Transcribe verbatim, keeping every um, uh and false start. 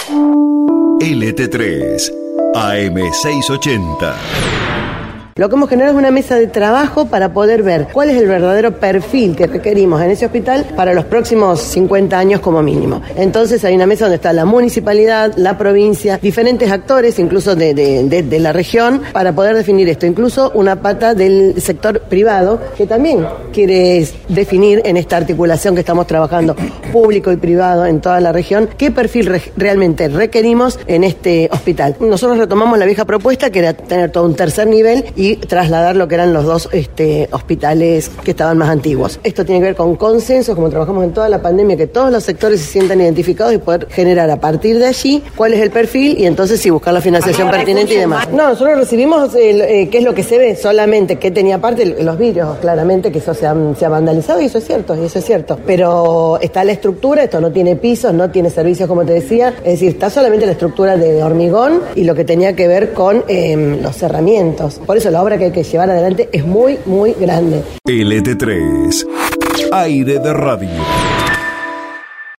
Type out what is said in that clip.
L T tres, A M seiscientos ochenta. Lo que hemos generado es una mesa de trabajo para poder ver cuál es el verdadero perfil que requerimos en ese hospital para los próximos cincuenta años como mínimo. Entonces hay una mesa donde está la municipalidad, la provincia, diferentes actores, incluso de, de, de, de la región, para poder definir esto. Incluso una pata del sector privado que también quiere definir en esta articulación que estamos trabajando, público y privado en toda la región, qué perfil re- realmente requerimos en este hospital. Nosotros retomamos la vieja propuesta, que era tener todo un tercer nivel y trasladar lo que eran los dos este, hospitales que estaban más antiguos. Esto tiene que ver con consensos, como trabajamos en toda la pandemia, que todos los sectores se sientan identificados y poder generar a partir de allí cuál es el perfil y entonces sí buscar la financiación pertinente y demás. No, nosotros recibimos eh, eh, qué es lo que se ve solamente, que tenía parte los vidrios, claramente que eso se ha, se ha vandalizado y eso es cierto, y eso es cierto. Pero está la estructura, esto no tiene pisos, no tiene servicios como te decía, es decir, está solamente la estructura de hormigón y lo que tenía que ver con eh, los cerramientos. Por eso la obra que hay que llevar adelante es muy, muy grande. L T tres, Aire de Radio.